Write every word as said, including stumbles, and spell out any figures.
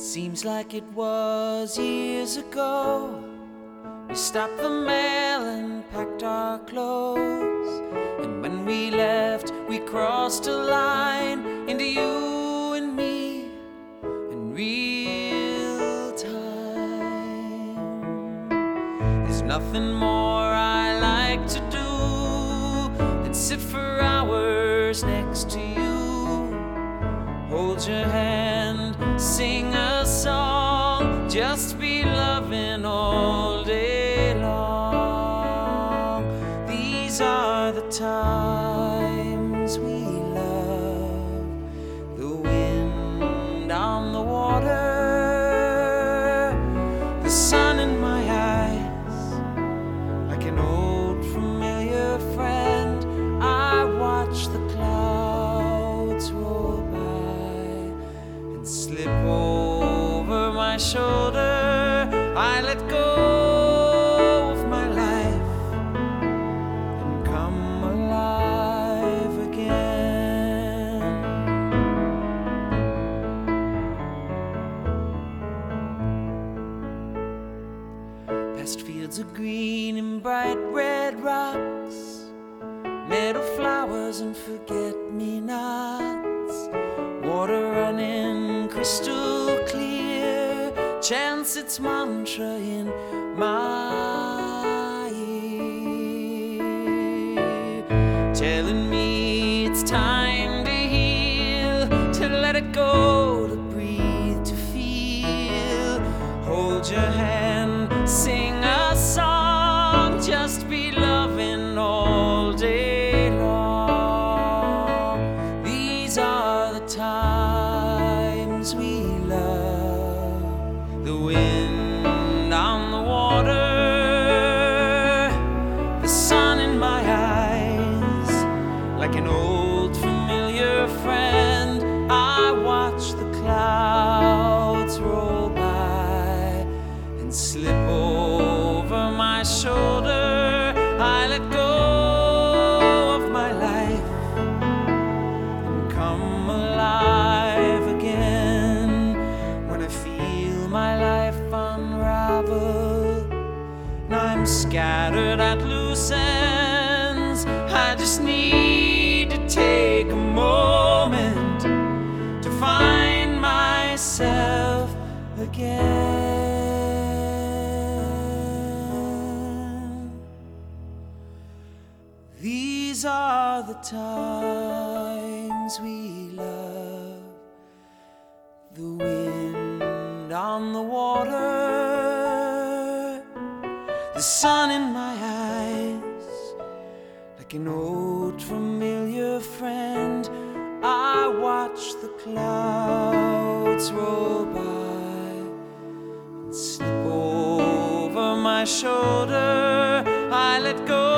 Seems like it was years ago. We stopped the mail and packed our clothes, and when we left, we crossed a line into you and me in real time. There's nothing more I like to do than sit for hours next to you, hold your hand, sing a song, just be loving all day long. These are the times we love, the wind on the water, the sun in my eyes, like an old familiar friend. I watch the clouds roll by and slip over my shoulder. I let go of my life and come alive again. Past fields of green and bright red rocks, meadow flowers and forget-me-nots, water running crystal clear, chants its mantra in my ear, telling me it's time to heal, to let it go, to breathe, to feel. Hold your hand, sing a song, just be loving all day long. These are the times we love, the wind on the water, the sun in my eyes, like an old familiar friend. I watch the clouds roll by and slip over my shoulder. I let go of my life and come alive again when I feel my life unravel and I'm scattered at loose ends. I just need to take a moment to find myself again. These are the times we love, the wind on the water, the sun in my eyes, like an old familiar friend. I watch the clouds roll by and slip over my shoulder. I let go